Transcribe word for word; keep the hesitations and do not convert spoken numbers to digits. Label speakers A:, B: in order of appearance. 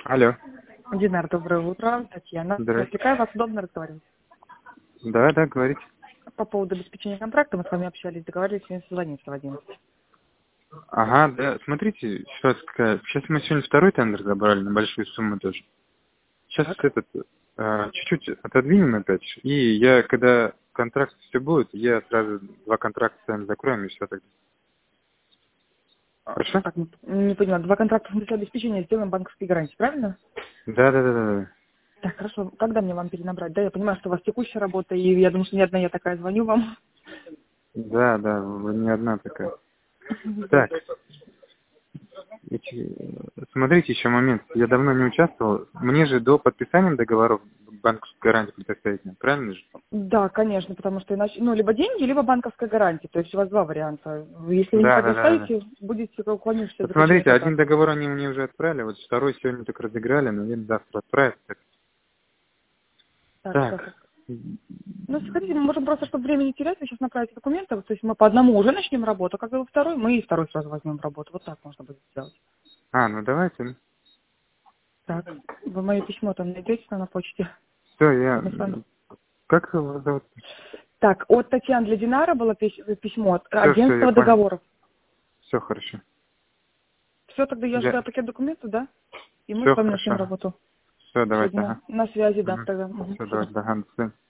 A: Алло.
B: Динар, доброе утро. Татьяна.
A: Здравствуйте.
B: Отвлекаю вас, удобно разговаривать?
A: Да, да, говорите.
B: По поводу обеспечения контракта мы с вами общались, договорились сегодня созвониться в одиннадцать.
A: Ага, да, смотрите, ситуация какая. Сейчас мы сегодня второй тендер забрали на большую сумму тоже. Сейчас
B: Так.
A: этот, а, чуть-чуть отодвинем опять. И я, когда контракт все будет, я сразу два контракта с вами закроем и все тогда.
B: А,
A: Хорошо?
B: Так, не, не поняла. Два контракта в смысле обеспечения сделаем банковской гарантии, правильно?
A: Да, да, да, да. Да,
B: Так, хорошо. Когда мне вам перенабрать? Да, я понимаю, что у вас текущая работа, и я думаю, что не одна я такая звоню вам.
A: да, да, вы не одна такая.
B: Да.
A: Так, эти- смотрите еще момент. Я давно не участвовал. Мне же до подписания договоров банковскую гарантию предоставить, правильно же?
B: Да, конечно, потому что иначе, ну, либо деньги, либо банковская гарантия. То есть у вас два варианта. Вы, Если вы не
A: Да, да, да, да.
B: предоставите, будете уклонившись от
A: Вот
B: заключения
A: смотрите, один
B: контракта.
A: договор они мне уже отправили, вот второй сегодня только разыграли, наверное, завтра отправят. Так,
B: Так, сейчас.
A: так,
B: Ну, если хотите, мы можем просто, чтобы время не терять, вы сейчас направите документы. Вот, то есть мы по одному уже начнем работу, а когда вы второй, мы и второй сразу возьмем работу. Вот так можно будет сделать.
A: а, ну давайте, ну,
B: Так, вы мое письмо там найдете на почте?
A: все, я,
B: Мы с вами.
A: как его зовут?
B: Так, от Татьяны для Динара было пись- письмо от
A: Все, все, я
B: агентства
A: понял,
B: договоров.
A: все хорошо.
B: Все, тогда я
A: Я,
B: ожидаю пакет документов, да? И мы
A: все
B: с вами начнем
A: хорошо.
B: работу.
A: Все,
B: Все,
A: давайте,
B: Дина,
A: ага.
B: на связи, да,
A: Угу.
B: тогда. Мгм,
A: Все,
B: всё, до
A: давайте, ага, до свидания.